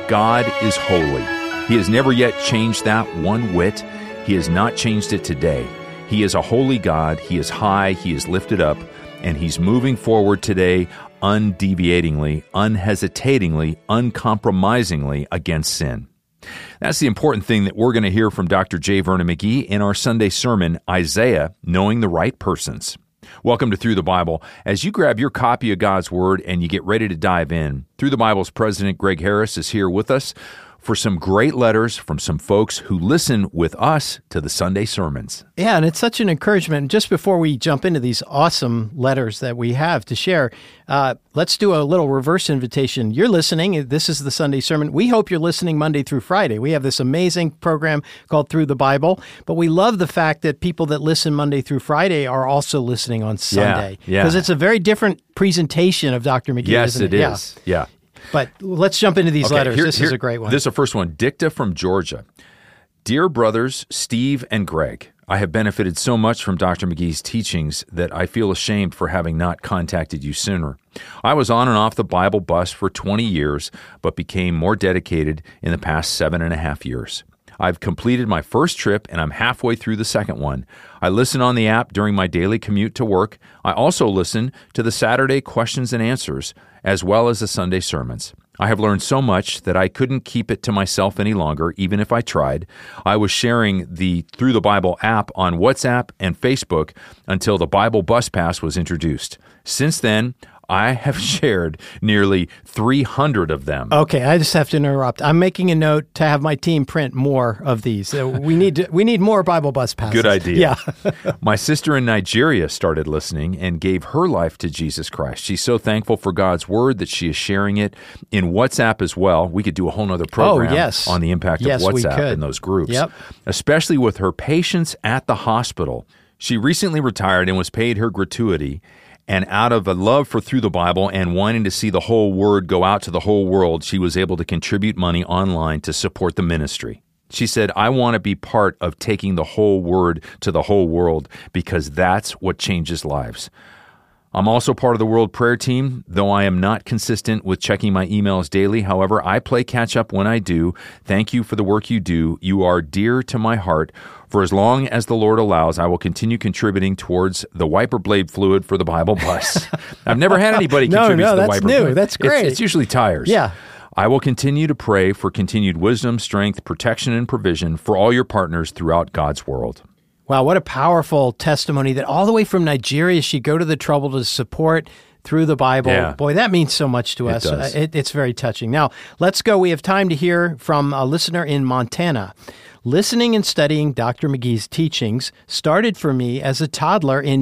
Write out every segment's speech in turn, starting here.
God is holy. He has never yet changed that one whit. He has not changed it today. He is a holy God. He is high. He is lifted up. And He's moving forward today undeviatingly, unhesitatingly, uncompromisingly against sin. That's the important thing that we're going to hear from Dr. J. Vernon McGee in our Sunday sermon, Isaiah, Knowing the Right Persons. Welcome to Through the Bible. As you grab your copy of God's Word and you get ready to dive in, Through the Bible's President Greg Harris is here with us for some great letters from some folks who listen with us to the Sunday sermons. Yeah, and it's such an encouragement. Just before we jump into these awesome letters that we have to share, let's do a little reverse invitation. You're listening. This is the Sunday sermon. We hope you're listening Monday through Friday. We have this amazing program called Through the Bible, but we love the fact that people that listen Monday through Friday are also listening on Sunday. Because it's a very different presentation of Dr. McGee, isn't it? Yes, it is. Yeah. But let's jump into these letters. This is a great one. This is the first one. Dicta from Georgia. Dear brothers Steve and Greg, I have benefited so much from Dr. McGee's teachings that I feel ashamed for having not contacted you sooner. I was on and off the Bible bus for 20 years, but became more dedicated in the past 7.5 years. I've completed my first trip, and I'm halfway through the second one. I listen on the app during my daily commute to work. I also listen to the Saturday questions and answers, as well as the Sunday sermons. I have learned so much that I couldn't keep it to myself any longer, even if I tried. I was sharing the Through the Bible app on WhatsApp and Facebook until the Bible Bus Pass was introduced. Since then, I have shared nearly 300 of them. Okay, I just have to interrupt. I'm making a note to have my team print more of these. We need more Bible Bus Passes. Good idea. Yeah. My sister in Nigeria started listening and gave her life to Jesus Christ. She's so thankful for God's Word that she is sharing it in WhatsApp as well. We could do a whole other program on the impact of WhatsApp in those groups, especially with her patients at the hospital. She recently retired and was paid her gratuity. And out of a love for Through the Bible and wanting to see the whole Word go out to the whole world, she was able to contribute money online to support the ministry. She said, I want to be part of taking the whole Word to the whole world because that's what changes lives. I'm also part of the World Prayer Team, though I am not consistent with checking my emails daily. However, I play catch up when I do. Thank you for the work you do. You are dear to my heart. For as long as the Lord allows, I will continue contributing towards the wiper blade fluid for the Bible bus. I've never had anybody contribute to the wiper blade. That's great. It's usually tires. Yeah. I will continue to pray for continued wisdom, strength, protection, and provision for all your partners throughout God's world. Wow, what a powerful testimony that all the way from Nigeria she'd go to the trouble to support Through the Bible. Yeah. Boy, that means so much to us. It's very touching. Now, let's go. We have time to hear from a listener in Montana. Listening and studying Dr. McGee's teachings started for me as a toddler in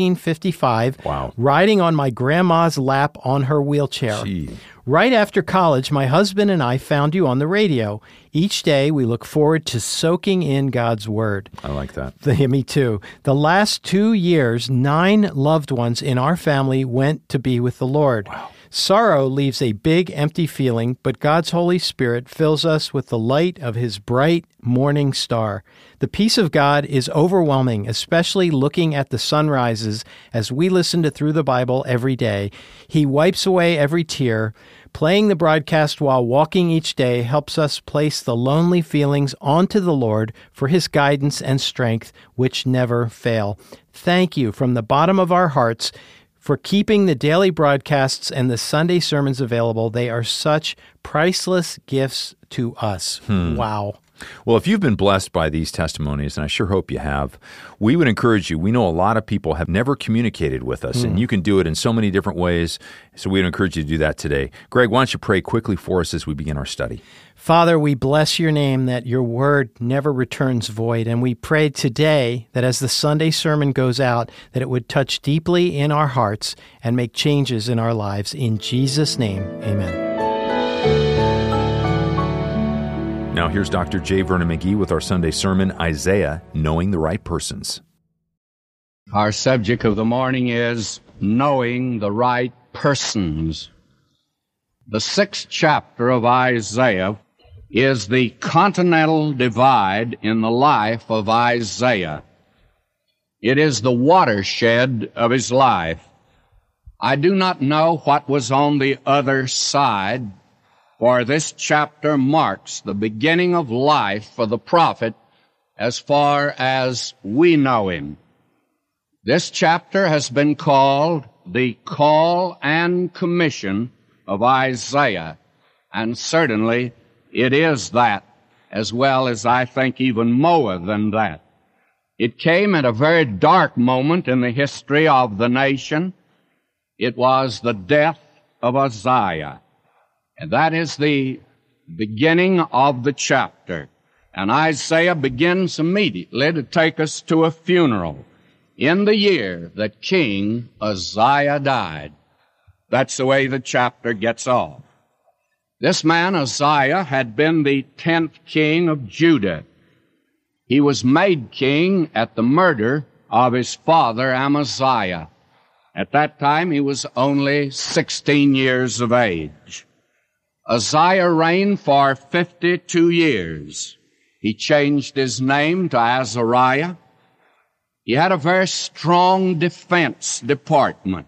1955, riding on my grandma's lap on her wheelchair. Gee. Right after college, my husband and I found you on the radio. Each day, we look forward to soaking in God's Word. I like that. Me too. The last 2 years, 9 loved ones in our family went to be with the Lord. Wow. Sorrow leaves a big, empty feeling, but God's Holy Spirit fills us with the light of His bright morning star. The peace of God is overwhelming, especially looking at the sunrises as we listen to Through the Bible every day. He wipes away every tear. Playing the broadcast while walking each day helps us place the lonely feelings onto the Lord for His guidance and strength, which never fail. Thank you from the bottom of our hearts for keeping the daily broadcasts and the Sunday sermons available. They are such priceless gifts to us. Wow. Well, if you've been blessed by these testimonies, and I sure hope you have, we would encourage you. We know a lot of people have never communicated with us, and you can do it in so many different ways, so we would encourage you to do that today. Greg, why don't you pray quickly for us as we begin our study? Father, we bless your name that your word never returns void, and we pray today that as the Sunday sermon goes out, that it would touch deeply in our hearts and make changes in our lives. In Jesus' name, amen. Now here's Dr. J. Vernon McGee with our Sunday sermon, Isaiah, Knowing the Right Persons. Our subject of the morning is Knowing the Right Persons. The 6th chapter of Isaiah is the continental divide in the life of Isaiah. It is the watershed of his life. I do not know what was on the other side for this chapter marks the beginning of life for the prophet as far as we know him. This chapter has been called the Call and Commission of Isaiah, and certainly it is that, as well as I think even more than that. It came at a very dark moment in the history of the nation. It was the death of Uzziah. And that is the beginning of the chapter. And Isaiah begins immediately to take us to a funeral in the year that King Uzziah died. That's the way the chapter gets off. This man, Uzziah, had been the 10th king of Judah. He was made king at the murder of his father, Amaziah. At that time, he was only 16 years of age. Uzziah reigned for 52 years. He changed his name to Azariah. He had a very strong defense department.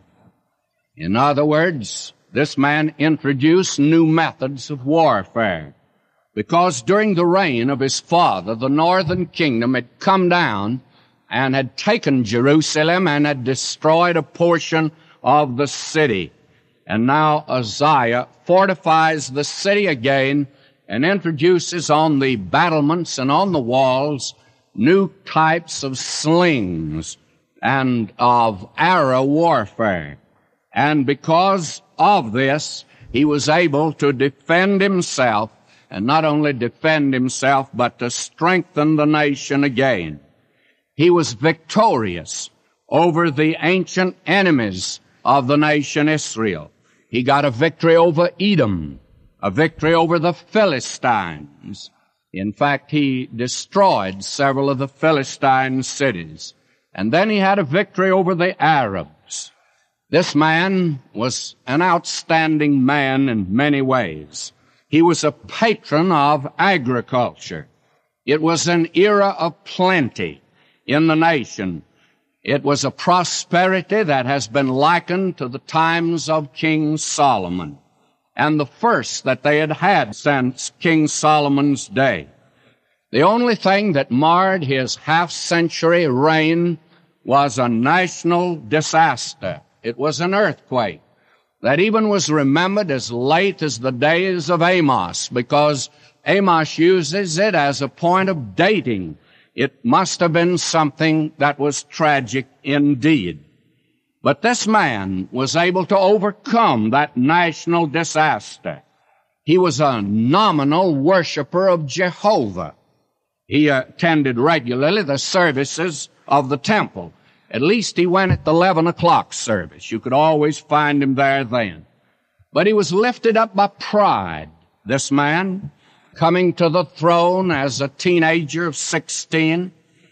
In other words, this man introduced new methods of warfare, because during the reign of his father, the northern kingdom had come down and had taken Jerusalem and had destroyed a portion of the city. And now Uzziah fortifies the city again and introduces on the battlements and on the walls new types of slings and of arrow warfare. And because of this, he was able to defend himself, and not only defend himself, but to strengthen the nation again. He was victorious over the ancient enemies of the nation Israel. He got a victory over Edom, a victory over the Philistines. In fact, he destroyed several of the Philistine cities. And then he had a victory over the Arabs. This man was an outstanding man in many ways. He was a patron of agriculture. It was an era of plenty in the nation. It was a prosperity that has been likened to the times of King Solomon, and the first that they had had since King Solomon's day. The only thing that marred his half-century reign was a national disaster. It was an earthquake that even was remembered as late as the days of Amos, because Amos uses it as a point of dating. It must have been something that was tragic indeed. But this man was able to overcome that national disaster. He was a nominal worshiper of Jehovah. He attended regularly the services of the temple. At least he went at the 11 o'clock service. You could always find him there then. But he was lifted up by pride, this man, coming to the throne as a teenager of 16.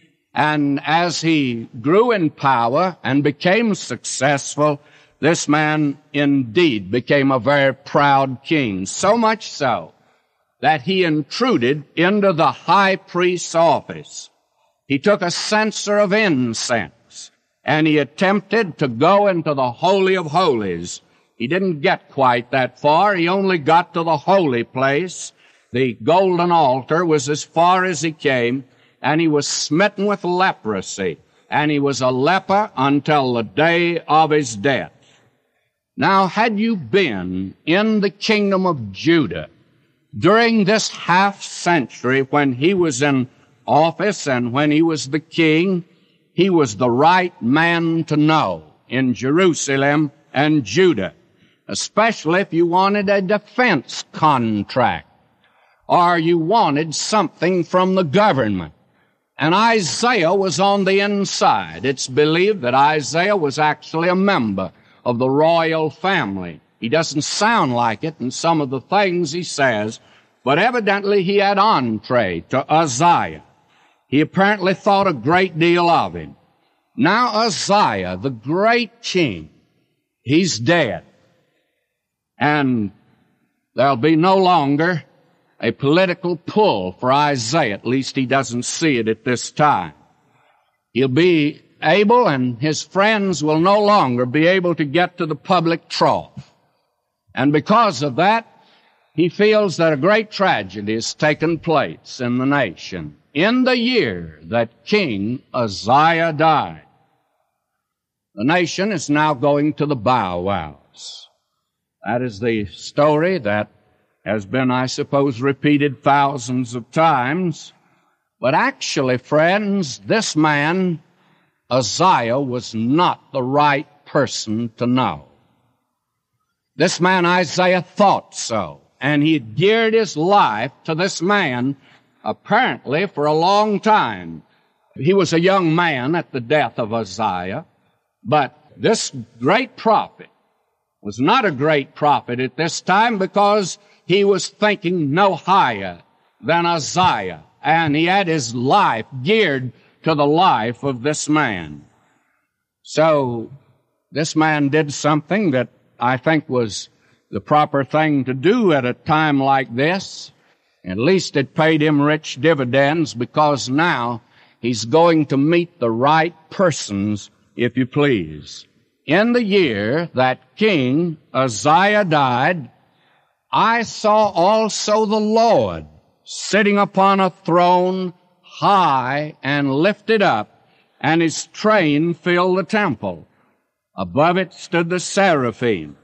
And as he grew in power and became successful, this man indeed became a very proud king. So much so that he intruded into the high priest's office. He took a censer of incense, and he attempted to go into the Holy of Holies. He didn't get quite that far. He only got to the holy place. The golden altar was as far as he came, and he was smitten with leprosy, and he was a leper until the day of his death. Now, had you been in the kingdom of Judah during this half-century when he was in office and when he was the king, he was the right man to know in Jerusalem and Judah, especially if you wanted a defense contract or you wanted something from the government. And Isaiah was on the inside. It's believed that Isaiah was actually a member of the royal family. He doesn't sound like it in some of the things he says, but evidently he had entree to Uzziah. He apparently thought a great deal of him. Now Uzziah, the great king, he's dead. And there'll be no longer a political pull for Isaiah. At least he doesn't see it at this time. He'll be able, and his friends will no longer be able to get to the public trough. And because of that, he feels that a great tragedy has taken place in the nation in the year that King Uzziah died. The nation is now going to the bow wows. That is the story that has been, I suppose, repeated thousands of times. But actually, friends, this man, Uzziah, was not the right person to know. This man, Isaiah, thought so, and he had geared his life to this man, apparently, for a long time. He was a young man at the death of Uzziah, but this great prophet was not a great prophet at this time because he was thinking no higher than Uzziah, and he had his life geared to the life of this man. So this man did something that I think was the proper thing to do at a time like this. At least it paid him rich dividends, because now he's going to meet the right persons, if you please. In the year that King Uzziah died, I saw also the Lord sitting upon a throne high and lifted up, and his train filled the temple. Above it stood the seraphims.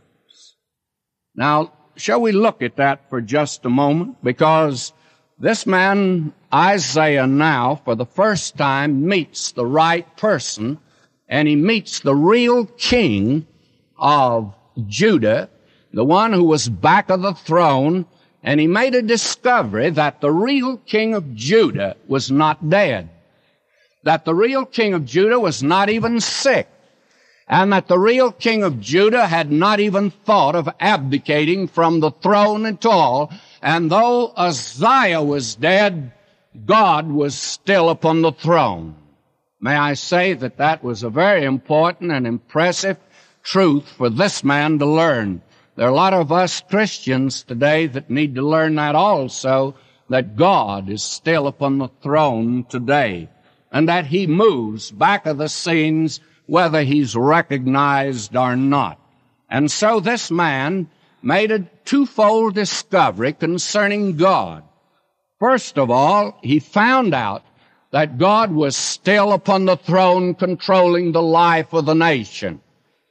Now, shall we look at that for just a moment? Because this man, Isaiah, now, for the first time, meets the right person, and he meets the real king of Judah, the one who was back of the throne, and he made a discovery that the real king of Judah was not dead, that the real king of Judah was not even sick, and that the real king of Judah had not even thought of abdicating from the throne at all. And though Uzziah was dead, God was still upon the throne. May I say that that was a very important and impressive truth for this man to learn. There are a lot of us Christians today that need to learn that also, that God is still upon the throne today, and that he moves back of the scenes whether he's recognized or not. And so this man made a twofold discovery concerning God. First of all, he found out that God was still upon the throne controlling the life of the nation,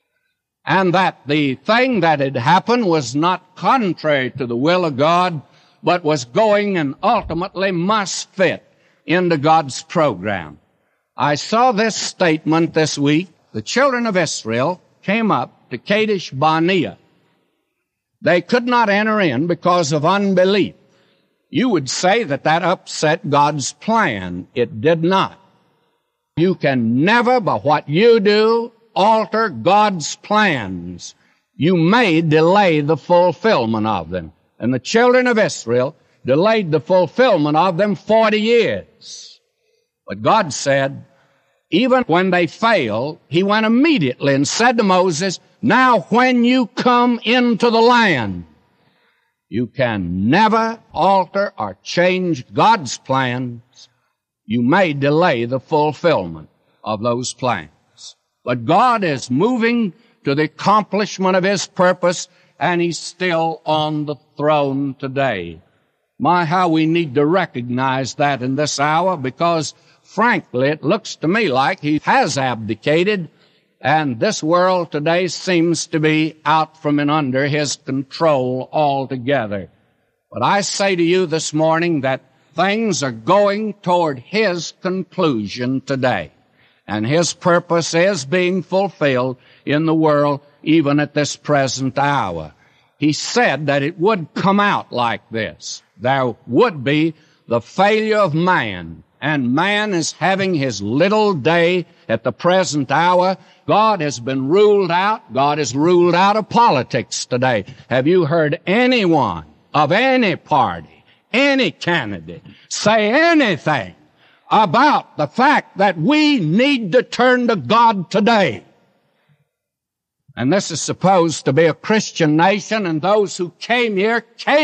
and that the thing that had happened was not contrary to the will of God, but was going and ultimately must fit into God's program. I saw this statement this week. The children of Israel came up to Kadesh Barnea. They could not enter in because of unbelief. You would say that that upset God's plan. It did not. You can never, by what you do, alter God's plans. You may delay the fulfillment of them. And the children of Israel delayed the fulfillment of them 40 years. But God said, even when they failed, he went immediately and said to Moses, now when you come into the land, you can never alter or change God's plans. You may delay the fulfillment of those plans. But God is moving to the accomplishment of his purpose, and he's still on the throne today. My, how we need to recognize that in this hour, because frankly, it looks to me like he has abdicated, and this world today seems to be out from and under his control altogether. But I say to you this morning that things are going toward his conclusion today, and his purpose is being fulfilled in the world even at this present hour. He said that it would come out like this. There would be the failure of man, and man is having his little day at the present hour. God has been ruled out. God is ruled out of politics today. Have you heard anyone of any party, any candidate, say anything about the fact that we need to turn to God today? And this is supposed to be a Christian nation, and those who came here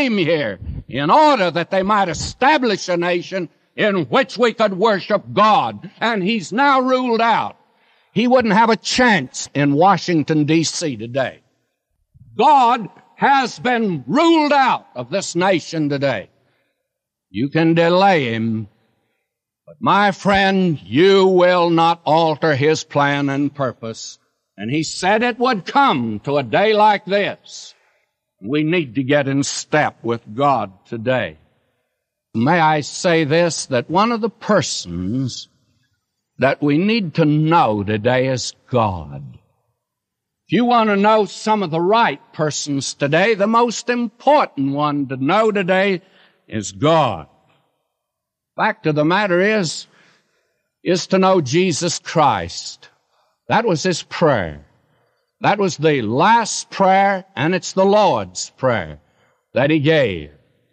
in order that they might establish a nation in which we could worship God. And he's now ruled out. He wouldn't have a chance in Washington, D.C. today. God has been ruled out of this nation today. You can delay him, but my friend, you will not alter his plan and purpose. And he said it would come to a day like this. We need to get in step with God today. May I say this, that one of the persons that we need to know today is God. If you want to know some of the right persons today, the most important one to know today is God. Fact of the matter is to know Jesus Christ. That was his prayer. That was the last prayer, and it's the Lord's Prayer that he gave.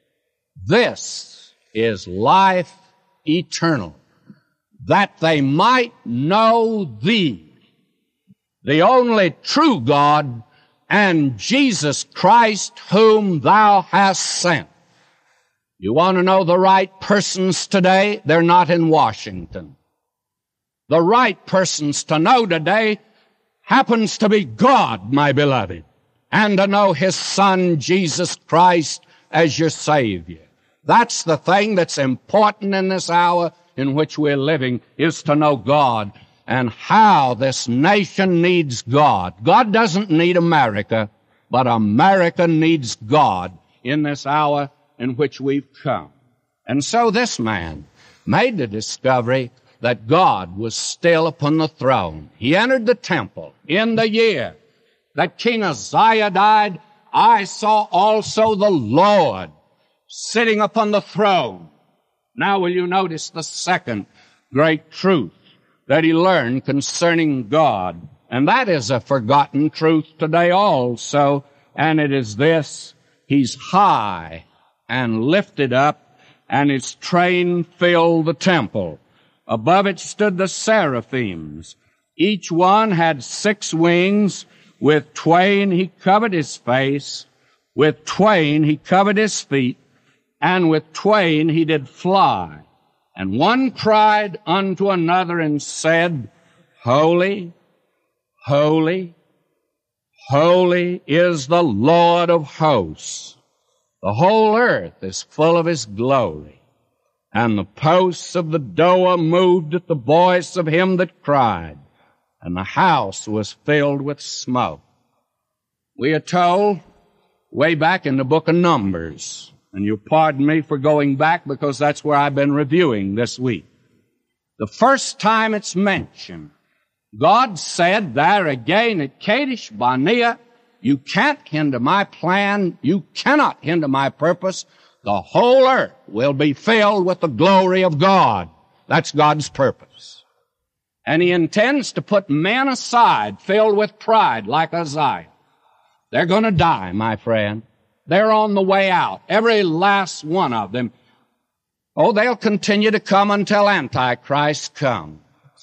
This is life eternal, that they might know thee, the only true God, and Jesus Christ whom thou hast sent. You want to know the right persons today? They're not in Washington. The right persons to know today happens to be God, my beloved, and to know his Son, Jesus Christ, as your Savior. That's the thing that's important in this hour in which we're living, is to know God and how this nation needs God. God doesn't need America, but America needs God in this hour in which we've come. And so this man made the discovery that God was still upon the throne. He entered the temple in the year that King Uzziah died. I saw also the Lord sitting upon the throne. Now will you notice the second great truth that he learned concerning God? And that is a forgotten truth today also, and it is this: he's high and lifted up, and his train filled the temple. Above it stood the seraphims. Each one had 6 wings. With twain he covered his face, with twain he covered his feet, and with twain he did fly. And one cried unto another and said, Holy, holy, holy is the Lord of hosts. The whole earth is full of his glory. And the posts of the door moved at the voice of him that cried, and the house was filled with smoke. We are told way back in the book of Numbers, and you'll pardon me for going back because that's where I've been reviewing this week. The first time it's mentioned, God said there again at Kadesh Barnea, you can't hinder my plan, you cannot hinder my purpose. The whole earth will be filled with the glory of God. That's God's purpose. And he intends to put men aside filled with pride like Uzziah. They're going to die, my friend. They're on the way out, every last one of them. Oh, they'll continue to come until Antichrist comes.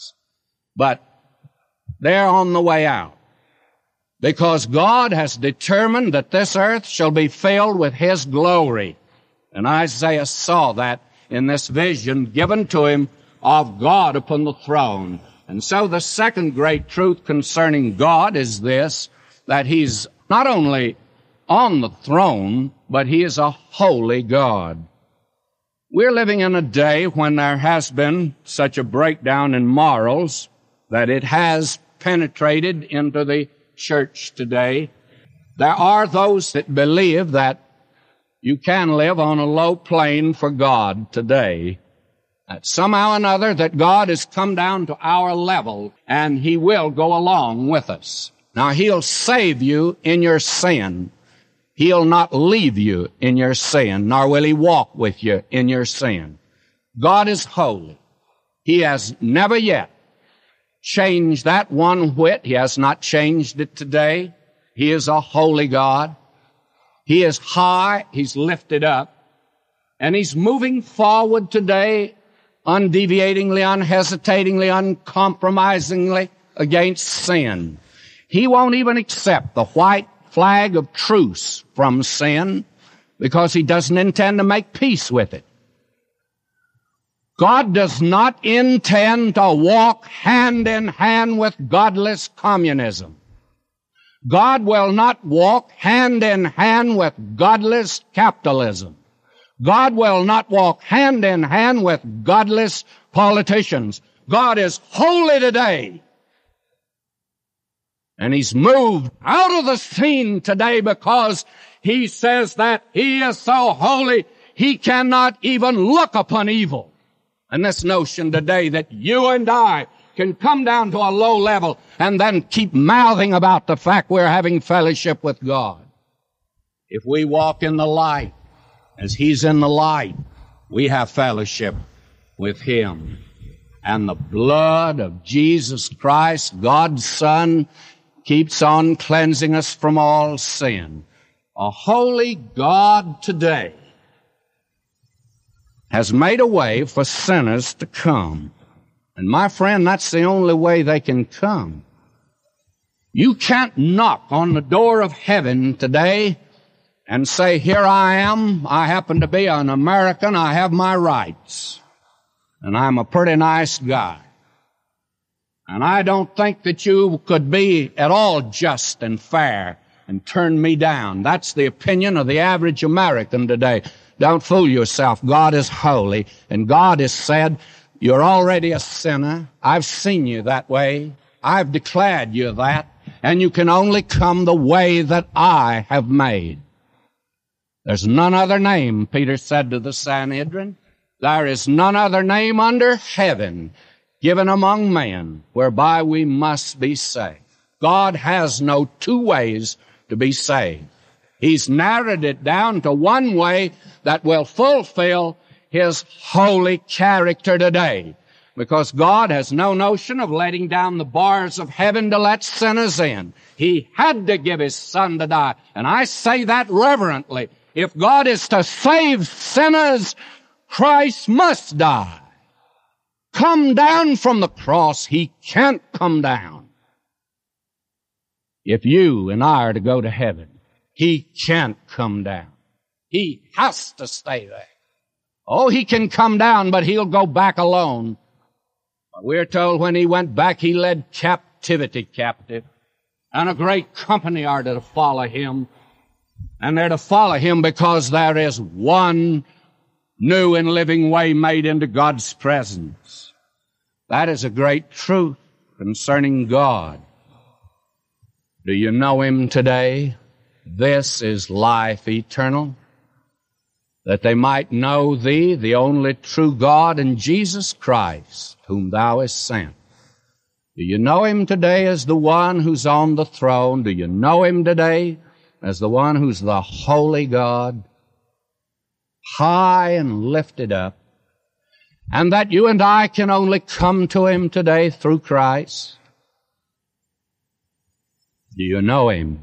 But they're on the way out, because God has determined that this earth shall be filled with his glory. And Isaiah saw that in this vision given to him of God upon the throne. And so the second great truth concerning God is this, that he's not only on the throne, but he is a holy God. We're living in a day when there has been such a breakdown in morals that it has penetrated into the church today. There are those that believe that you can live on a low plane for God today. That somehow or another that God has come down to our level and he will go along with us. Now, he'll save you in your sin. He'll not leave you in your sin, nor will he walk with you in your sin. God is holy. He has never yet changed that one whit. He has not changed it today. He is a holy God. He is high, he's lifted up, and he's moving forward today undeviatingly, unhesitatingly, uncompromisingly against sin. He won't even accept the white flag of truce from sin because he doesn't intend to make peace with it. God does not intend to walk hand in hand with godless communism. God will not walk hand in hand with godless capitalism. God will not walk hand in hand with godless politicians. God is holy today. And He's moved out of the scene today because He says that He is so holy, He cannot even look upon evil. And this notion today that you and I can come down to a low level and then keep mouthing about the fact we're having fellowship with God. If we walk in the light, as He's in the light, we have fellowship with Him. And the blood of Jesus Christ, God's Son, keeps on cleansing us from all sin. A holy God today has made a way for sinners to come. And my friend, that's the only way they can come. You can't knock on the door of heaven today and say, here I am, I happen to be an American, I have my rights, and I'm a pretty nice guy. And I don't think that you could be at all just and fair and turn me down. That's the opinion of the average American today. Don't fool yourself. God is holy, and God has said, you're already a sinner. I've seen you that way. I've declared you that, and you can only come the way that I have made. There's none other name, Peter said to the Sanhedrin. There is none other name under heaven given among men whereby we must be saved. God has no two ways to be saved. He's narrowed it down to one way that will fulfill His holy character today, because God has no notion of letting down the bars of heaven to let sinners in. He had to give His Son to die, and I say that reverently. If God is to save sinners, Christ must die. Come down from the cross. He can't come down. If you and I are to go to heaven, He can't come down. He has to stay there. Oh, He can come down, but He'll go back alone. We're told when He went back, He led captivity captive. And a great company are to follow Him. And they're to follow Him because there is one new and living way made into God's presence. That is a great truth concerning God. Do you know Him today? This is life eternal, that they might know Thee, the only true God, and Jesus Christ, whom Thou hast sent. Do you know Him today as the one who's on the throne? Do you know Him today as the one who's the holy God, high and lifted up, and that you and I can only come to Him today through Christ? Do you know Him?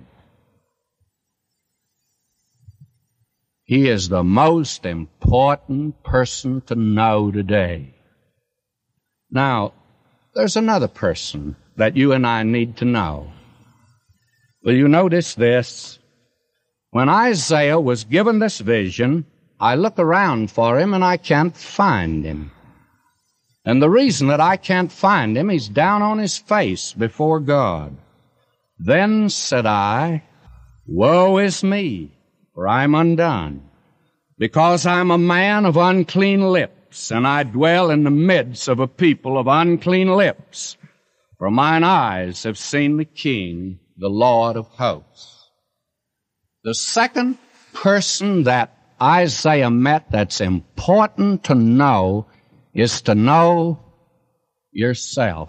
He is the most important person to know today. Now, there's another person that you and I need to know. Will you notice this? When Isaiah was given this vision, I look around for him and I can't find him. And the reason that I can't find him, he's down on his face before God. Then said I, woe is me, for I'm undone, because I'm a man of unclean lips, and I dwell in the midst of a people of unclean lips. For mine eyes have seen the King, the Lord of hosts. The second person that Isaiah met that's important to know is to know yourself.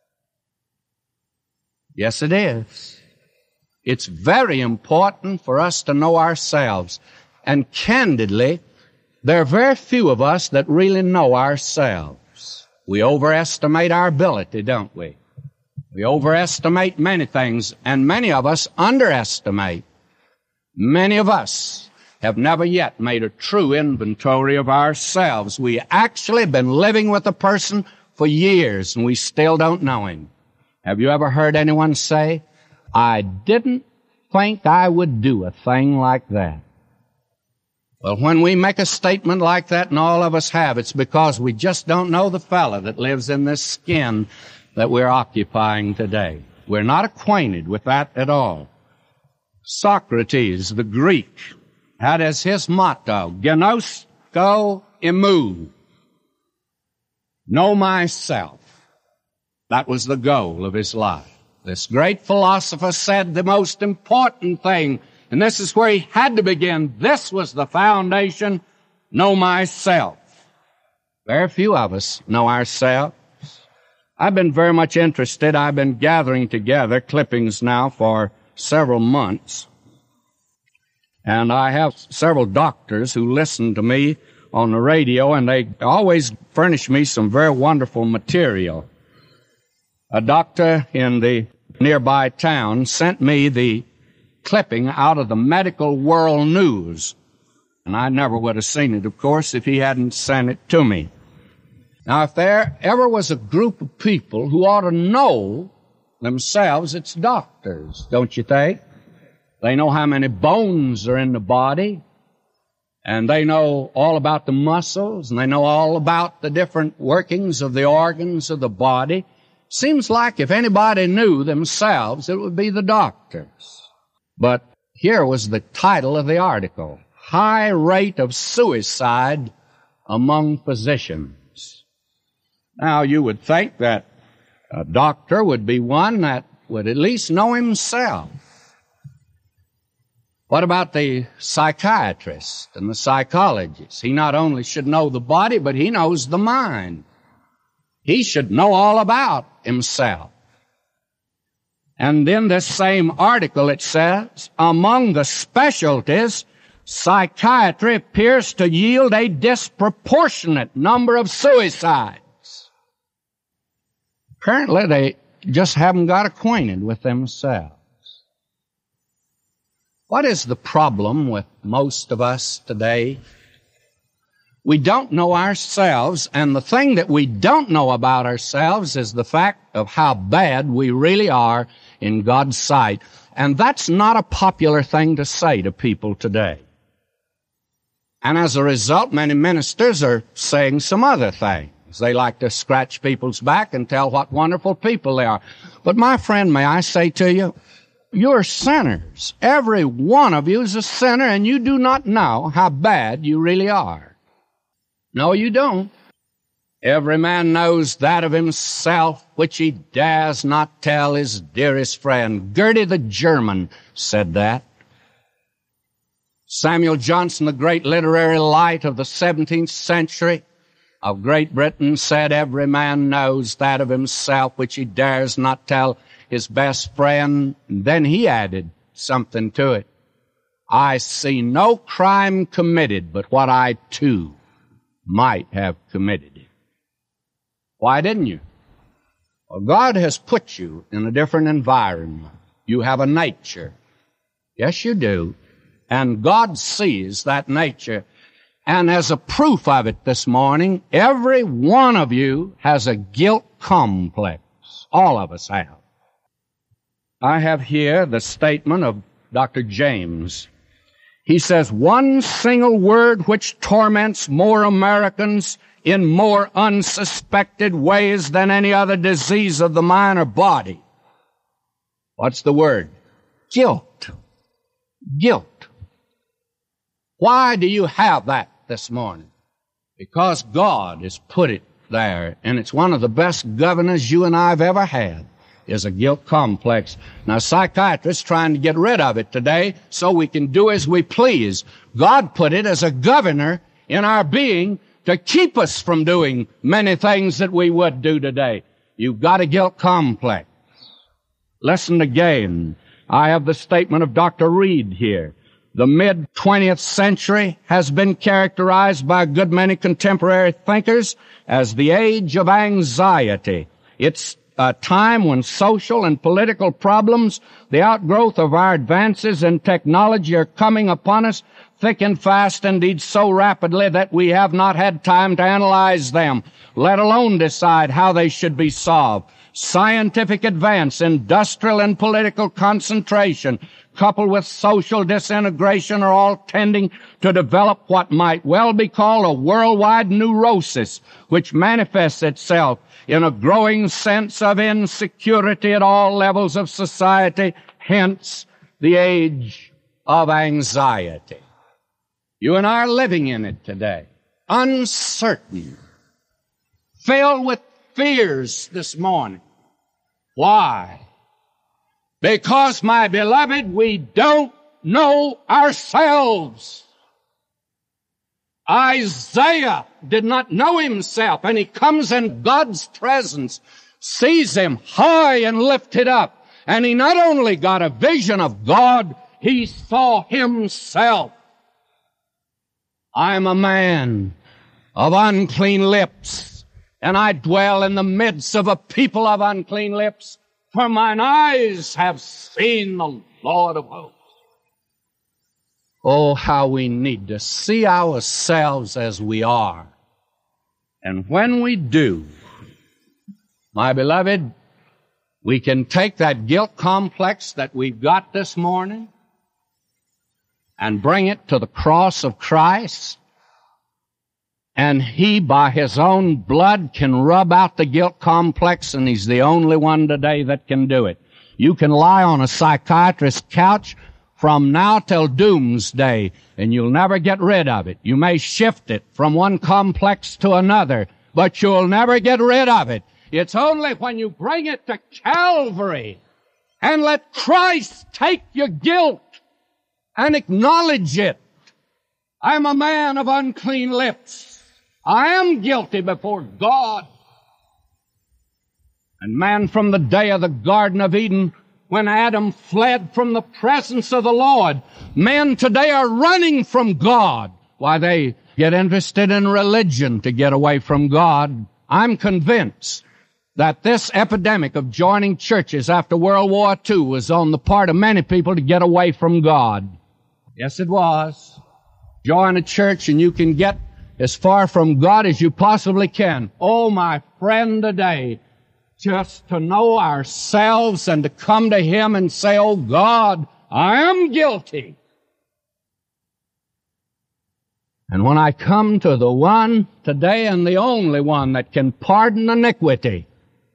Yes, it is. It's very important for us to know ourselves. And candidly, there are very few of us that really know ourselves. We overestimate our ability, don't we? We overestimate many things, and many of us underestimate. Many of us have never yet made a true inventory of ourselves. We actually have been living with a person for years, and we still don't know him. Have you ever heard anyone say, I didn't think I would do a thing like that? Well, when we make a statement like that, and all of us have, it's because we just don't know the fellow that lives in this skin that we're occupying today. We're not acquainted with that at all. Socrates, the Greek, had as his motto, gnosko imou, know myself. That was the goal of his life. This great philosopher said the most important thing, and this is where he had to begin. This was the foundation, know myself. Very few of us know ourselves. I've been very much interested. I've been gathering together clippings now for several months. And I have several doctors who listen to me on the radio, and they always furnish me some very wonderful material. A doctor in the nearby town sent me the clipping out of the Medical World News. And I never would have seen it, of course, if he hadn't sent it to me. Now, if there ever was a group of people who ought to know themselves, it's doctors, don't you think? They know how many bones are in the body, and they know all about the muscles, and they know all about the different workings of the organs of the body. Seems like if anybody knew themselves, it would be the doctors. But here was the title of the article, High Rate of Suicide Among Physicians. Now, you would think that a doctor would be one that would at least know himself. What about the psychiatrist and the psychologist? He not only should know the body, but he knows the mind. He should know all about himself. And in this same article it says, among the specialties, psychiatry appears to yield a disproportionate number of suicides. Apparently they just haven't got acquainted with themselves. What is the problem with most of us today? We don't know ourselves, and the thing that we don't know about ourselves is the fact of how bad we really are in God's sight. And that's not a popular thing to say to people today. And as a result, many ministers are saying some other things. They like to scratch people's back and tell what wonderful people they are. But my friend, may I say to you, you're sinners. Every one of you is a sinner, and you do not know how bad you really are. No, you don't. Every man knows that of himself which he dares not tell his dearest friend. Gertie the German said that. Samuel Johnson, the great literary light of the 17th century of Great Britain, said, every man knows that of himself which he dares not tell his best friend. And then he added something to it. I see no crime committed but what I too might have committed it. Why didn't you? Well, God has put you in a different environment. You have a nature. Yes, you do. And God sees that nature. And as a proof of it this morning, every one of you has a guilt complex. All of us have. I have here the statement of Dr. James. He says, one single word which torments more Americans in more unsuspected ways than any other disease of the mind or body. What's the word? Guilt. Guilt. Why do you have that this morning? Because God has put it there, and it's one of the best governors you and I have ever had. Is a guilt complex. Now, psychiatrists trying to get rid of it today so we can do as we please. God put it as a governor in our being to keep us from doing many things that we would do today. You've got a guilt complex. Listen again. I have the statement of Dr. Reed here. The mid-20th century has been characterized by a good many contemporary thinkers as the age of anxiety. It's a time when social and political problems, the outgrowth of our advances in technology, are coming upon us thick and fast, indeed so rapidly that we have not had time to analyze them, let alone decide how they should be solved. Scientific advance, industrial and political concentration, coupled with social disintegration, are all tending to develop what might well be called a worldwide neurosis, which manifests itself in a growing sense of insecurity at all levels of society, hence the age of anxiety. You and I are living in it today. Uncertain. Filled with fears this morning. Why? Because, my beloved, we don't know ourselves. Isaiah did not know himself, and he comes in God's presence, sees him high and lifted up, and he not only got a vision of God, he saw himself. I am a man of unclean lips, and I dwell in the midst of a people of unclean lips, for mine eyes have seen the Lord of hosts. Oh, how we need to see ourselves as we are. And when we do, my beloved, we can take that guilt complex that we've got this morning and bring it to the cross of Christ. And He, by His own blood, can rub out the guilt complex, and He's the only one today that can do it. You can lie on a psychiatrist's couch from now till doomsday, and you'll never get rid of it. You may shift it from one complex to another, but you'll never get rid of it. It's only when you bring it to Calvary and let Christ take your guilt and acknowledge it. I'm a man of unclean lips. I am guilty before God. And man, from the day of the Garden of Eden, when Adam fled from the presence of the Lord, men today are running from God. Why, they get interested in religion to get away from God. I'm convinced that this epidemic of joining churches after World War II was on the part of many people to get away from God. Yes, it was. Join a church and you can get as far from God as you possibly can. Oh, my friend, today, just to know ourselves and to come to Him and say, oh God, I am guilty. And when I come to the one today and the only one that can pardon iniquity,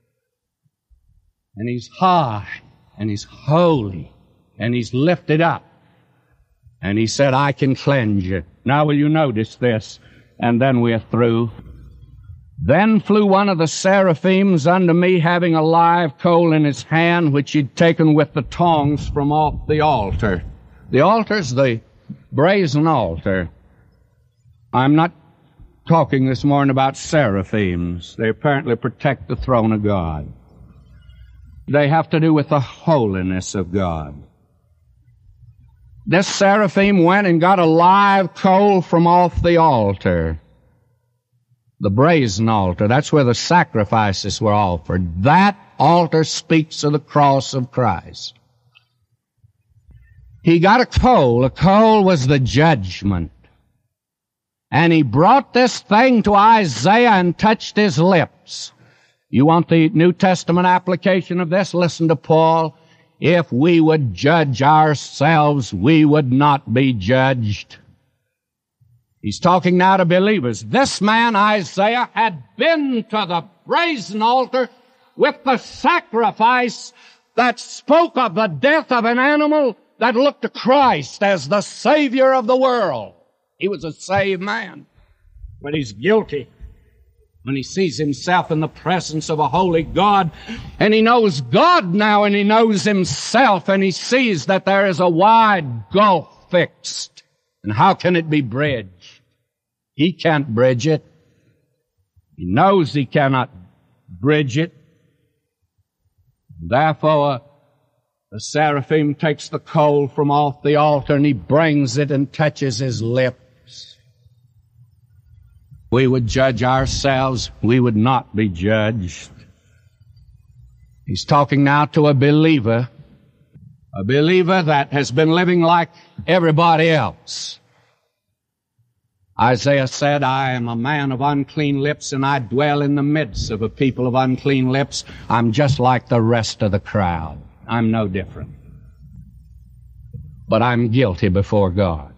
and He's high, and He's holy, and He's lifted up, and He said, I can cleanse you. Now will you notice this? And then we're through. Then flew one of the seraphims unto me, having a live coal in his hand, which he'd taken with the tongs from off the altar. The altar's the brazen altar. I'm not talking this morning about seraphims. They apparently protect the throne of God. They have to do with the holiness of God. This seraphim went and got a live coal from off the altar. The brazen altar. That's where the sacrifices were offered. That altar speaks of the cross of Christ. He got a coal. A coal was the judgment. And he brought this thing to Isaiah and touched his lips. You want the New Testament application of this? Listen to Paul. If we would judge ourselves, we would not be judged. He's talking now to believers. This man, Isaiah, had been to the brazen altar with the sacrifice that spoke of the death of an animal that looked to Christ as the Savior of the world. He was a saved man, but he's guilty when he sees himself in the presence of a holy God, and he knows God now, and he knows himself, and he sees that there is a wide gulf fixed. And how can it be bridged? He can't bridge it. He knows he cannot bridge it. Therefore, the seraphim takes the coal from off the altar and he brings it and touches his lips. We would judge ourselves, we would not be judged. He's talking now to a believer that has been living like everybody else. Isaiah said, I am a man of unclean lips, and I dwell in the midst of a people of unclean lips. I'm just like the rest of the crowd. I'm no different. But I'm guilty before God.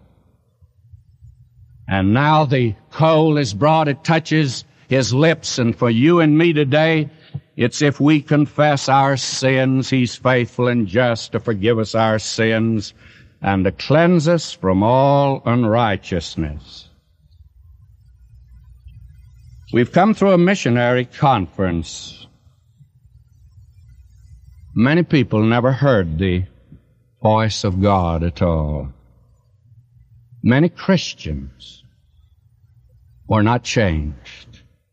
And now the coal is brought, it touches his lips, and for you and me today, It's if we confess our sins, He's faithful and just to forgive us our sins and to cleanse us from all unrighteousness. We've come through a missionary conference. Many people never heard the voice of God at all. Many Christians were not changed.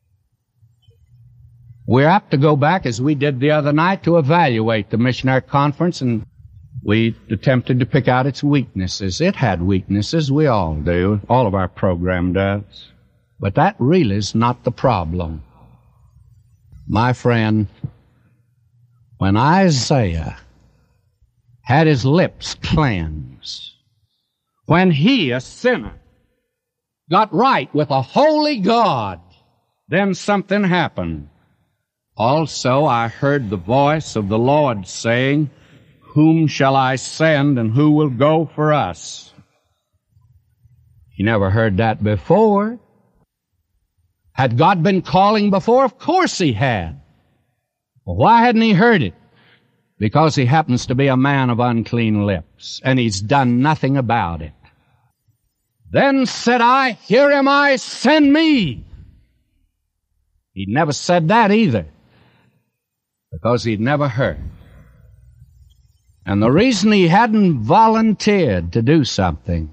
We're apt to go back, as we did the other night, to evaluate the missionary conference, and we attempted to pick out its weaknesses. It had weaknesses, we all do. All of our program does. But that really is not the problem. My friend, when Isaiah had his lips cleansed, when he, a sinner, got right with a holy God, then something happened. Also, I heard the voice of the Lord saying, "Whom shall I send, and who will go for us?" He never heard that before. Had God been calling before? Of course He had. Well, why hadn't He heard it? Because he happens to be a man of unclean lips, and he's done nothing about it. Then said I, "Here am I, send me." He never said that either, because he'd never heard. And the reason he hadn't volunteered to do something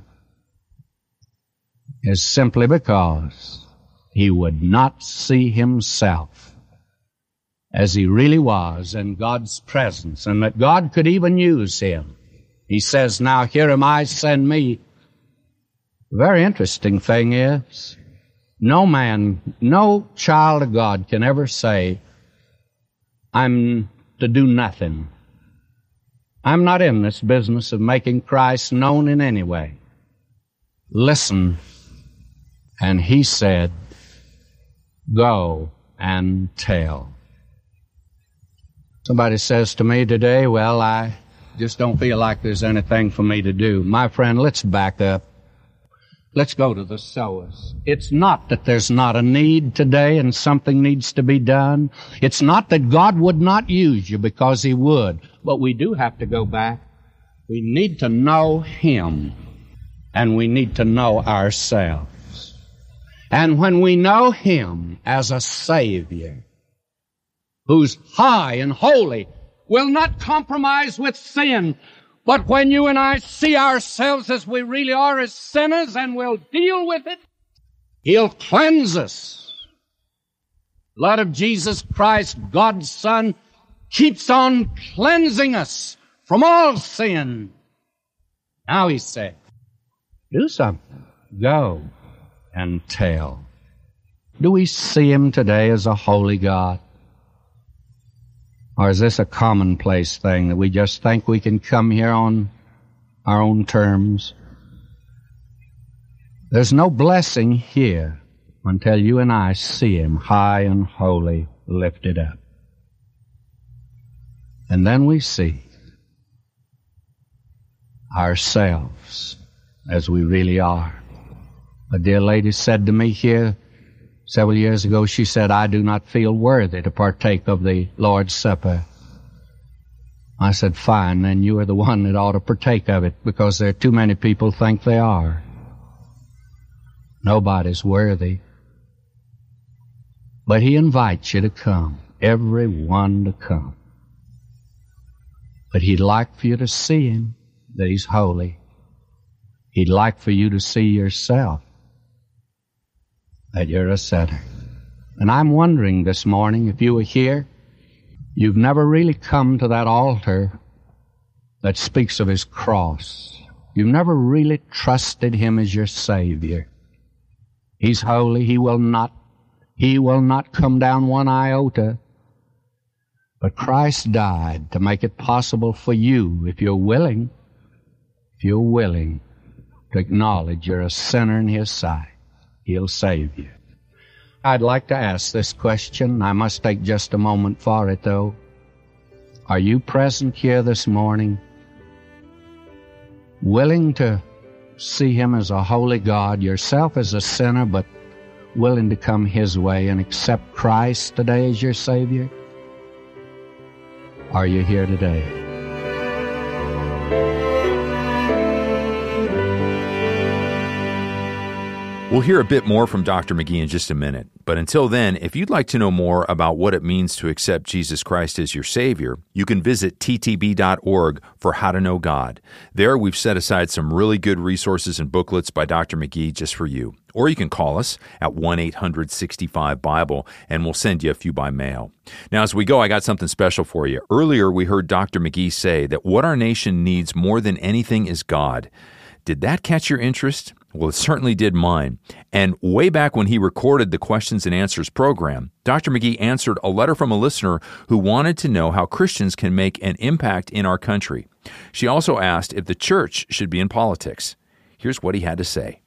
is simply because he would not see himself as he really was in God's presence, and that God could even use him. He says, "Now here am I, send me." The very interesting thing is, no man, no child of God can ever say, "I'm to do nothing. I'm not in this business of making Christ known in any way." Listen, and he said, "Go and tell." Somebody says to me today, "Well, I just don't feel like there's anything for me to do." My friend, let's back up. Let's go to the source. It's not that there's not a need today and something needs to be done. It's not that God would not use you, because He would. But we do have to go back. We need to know Him, and we need to know ourselves. And when we know Him as a Savior, who's high and holy, will not compromise with sin, but when you and I see ourselves as we really are, as sinners, and will deal with it, He'll cleanse us. Blood of Jesus Christ, God's Son, keeps on cleansing us from all sin. Now He said, do something. Go and tell. Do we see Him today as a holy God? Or is this a commonplace thing that we just think we can come here on our own terms? There's no blessing here until you and I see Him high and holy, lifted up. And then we see ourselves as we really are. A dear lady said to me here several years ago, she said, "I do not feel worthy to partake of the Lord's Supper." I said, "Fine, then you are the one that ought to partake of it, because there are too many people think they are." Nobody's worthy. But He invites you to come, everyone to come. But He'd like for you to see Him, that He's holy. He'd like for you to see yourself, that you're a sinner. And I'm wondering this morning, if you were here, you've never really come to that altar that speaks of His cross. You've never really trusted Him as your Savior. He's holy. He will not come down one iota. But Christ died to make it possible for you, if you're willing to acknowledge you're a sinner in His sight. He'll save you. I'd like to ask this question. I must take just a moment for it, though. Are you present here this morning, willing to see Him as a holy God, yourself as a sinner, but willing to come His way and accept Christ today as your Savior? Are you here today? We'll hear a bit more from Dr. McGee in just a minute, but until then, if you'd like to know more about what it means to accept Jesus Christ as your Savior, you can visit ttb.org for How to Know God. There, we've set aside some really good resources and booklets by Dr. McGee just for you. Or you can call us at 1-800-65-BIBLE, and we'll send you a few by mail. Now, as we go, I got something special for you. Earlier, we heard Dr. McGee say that what our nation needs more than anything is God. Did that catch your interest? Well, it certainly did mine. And way back when he recorded the Questions and Answers program, Dr. McGee answered a letter from a listener who wanted to know how Christians can make an impact in our country. She also asked if the church should be in politics. Here's what he had to say.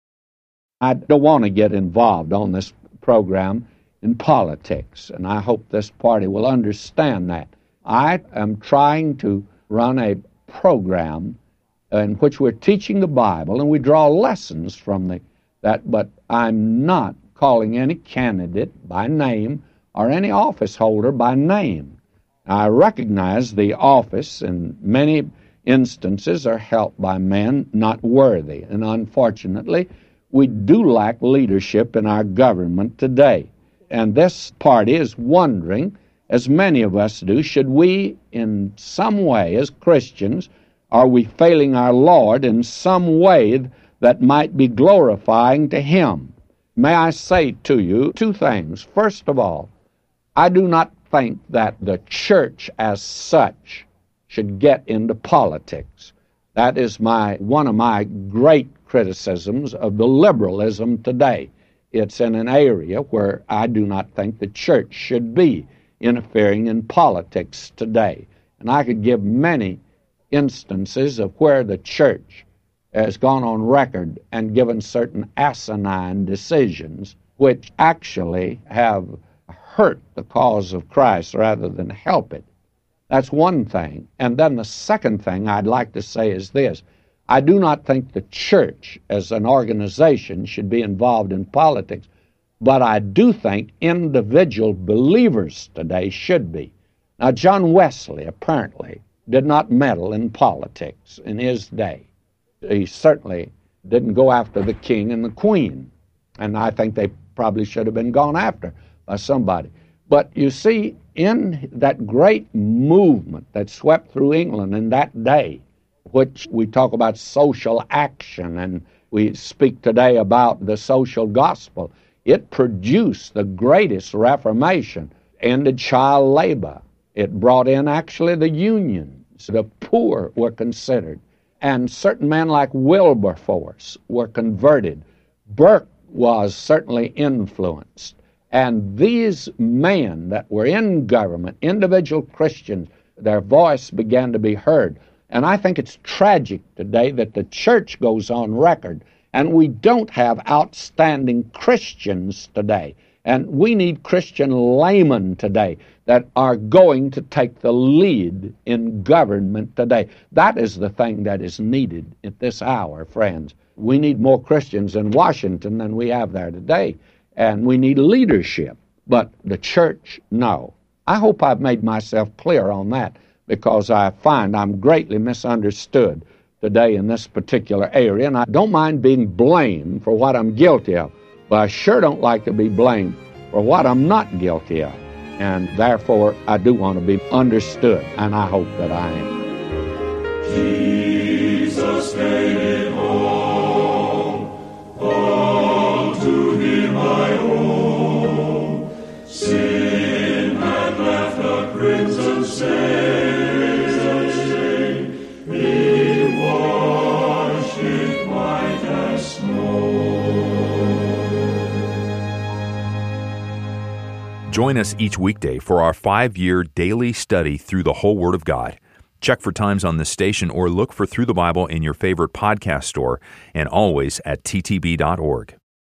I don't want to get involved on this program in politics, and I hope this party will understand that. I am trying to run a program in which we're teaching the Bible, and we draw lessons from that, but I'm not calling any candidate by name or any office holder by name. I recognize the office in many instances are held by men not worthy, and unfortunately, we do lack leadership in our government today. And this party is wondering, as many of us do, should we in some way as Christians, are we failing our Lord in some way that might be glorifying to Him? May I say to you two things. First of all, I do not think that the church as such should get into politics. That is one of my great criticisms of the liberalism today. It's in an area where I do not think the church should be interfering in politics today. And I could give many instances of where the church has gone on record and given certain asinine decisions which actually have hurt the cause of Christ rather than help it. That's one thing. And then the second thing I'd like to say is this. I do not think the church as an organization should be involved in politics, but I do think individual believers today should be. Now, John Wesley apparently did not meddle in politics in his day. He certainly didn't go after the king and the queen, and I think they probably should have been gone after by somebody. But you see, in that great movement that swept through England in that day, which we talk about social action, and we speak today about the social gospel, it produced the greatest reformation, ended child labor. It brought in actually the unions. The poor were considered. And certain men like Wilberforce were converted. Burke was certainly influenced. And these men that were in government, individual Christians, their voice began to be heard. And I think it's tragic today that the church goes on record and we don't have outstanding Christians today. And we need Christian laymen today that are going to take the lead in government today. That is the thing that is needed at this hour, friends. We need more Christians in Washington than we have there today, and we need leadership. But the church, no. I hope I've made myself clear on that, because I find I'm greatly misunderstood today in this particular area, and I don't mind being blamed for what I'm guilty of. But I sure don't like to be blamed for what I'm not guilty of. And therefore, I do want to be understood, and I hope that I am. Jesus made it home. All to Him I owe. Sin had left a crimson stain. He washed it white as snow. Join us each weekday for our 5-year daily study through the whole Word of God. Check for times on this station or look for Through the Bible in your favorite podcast store, and always at ttb.org.